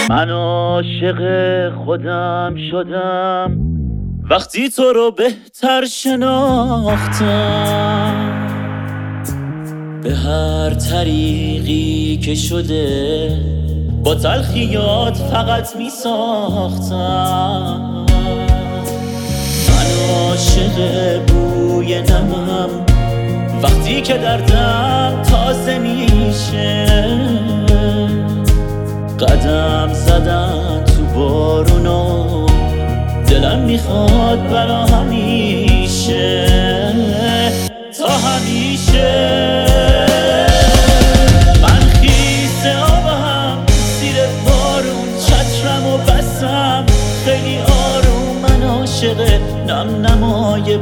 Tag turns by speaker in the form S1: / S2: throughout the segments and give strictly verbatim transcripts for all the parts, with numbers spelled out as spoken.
S1: من عاشق خودم شدم وقتی تو رو بهتر شناختم، به هر طریقی که شده با تلخیات فقط می ساختم. من عاشق بوی نمم وقتی که دردم تازه میشه، قدم زدن تو بارونو دلم میخواد برا همیشه تا همیشه. من خیس آبم زیر بارون، چترم و بسم خیلی آروم. من عاشق نم نمای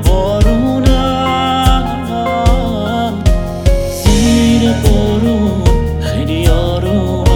S1: بارونم، زیر بارون خیلی آروم.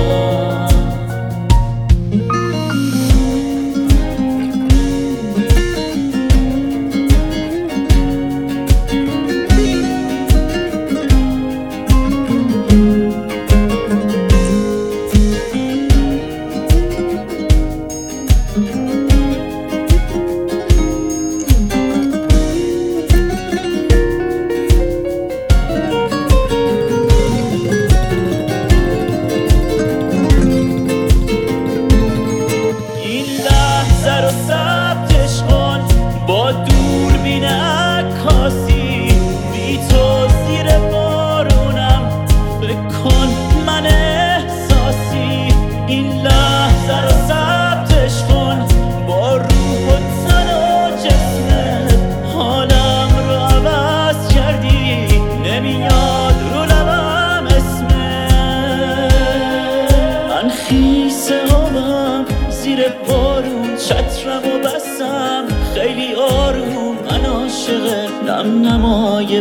S1: با دوربین عکاسی بی تو زیر بارونم، فکر کن من احساسی. این لحظه رو ثبتش کن با روح و تن و جسمت، حالم رو عوض کردی نمیاد رو لبم اسمت. من خیس آبم زیر بارون، چترم و بسم خیلی آروم. من عاشق نم نمای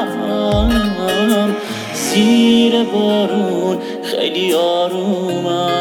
S1: بارونم، زیر بارون خیلی آرومم.